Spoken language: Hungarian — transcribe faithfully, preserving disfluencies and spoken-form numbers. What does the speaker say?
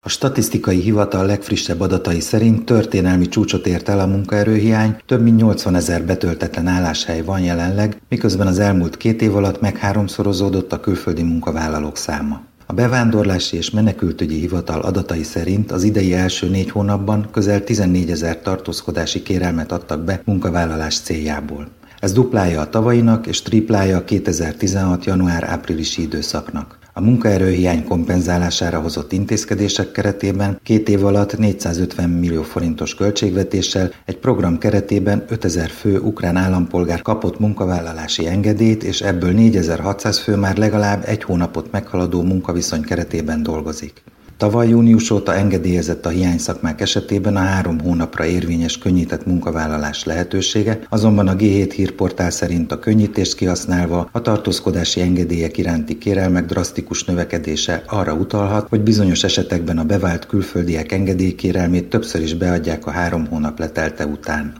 A statisztikai hivatal legfrissebb adatai szerint történelmi csúcsot ért el a munkaerőhiány, több mint nyolcvanezer betöltetlen álláshely van jelenleg, miközben az elmúlt két év alatt megháromszorozódott a külföldi munkavállalók száma. A Bevándorlási és Menekültügyi Hivatal adatai szerint az idei első négy hónapban közel tizennégyezer tartózkodási kérelmet adtak be munkavállalás céljából. Ez duplája a tavalyinak és triplája a kétezer-tizenhat január-áprilisi időszaknak. A munkaerőhiány kompenzálására hozott intézkedések keretében két év alatt négyszázötven millió forintos költségvetéssel egy program keretében ötezer fő ukrán állampolgár kapott munkavállalási engedélyt, és ebből négyezer-hatszáz fő már legalább egy hónapot meghaladó munkaviszony keretében dolgozik. Tavaly június óta engedélyezett a hiányszakmák esetében a három hónapra érvényes könnyített munkavállalás lehetősége, azonban a gé hét hírportál szerint a könnyítést kihasználva a tartózkodási engedélyek iránti kérelmek drasztikus növekedése arra utalhat, hogy bizonyos esetekben a bevált külföldiek engedélykérelmét többször is beadják a három hónap letelte után.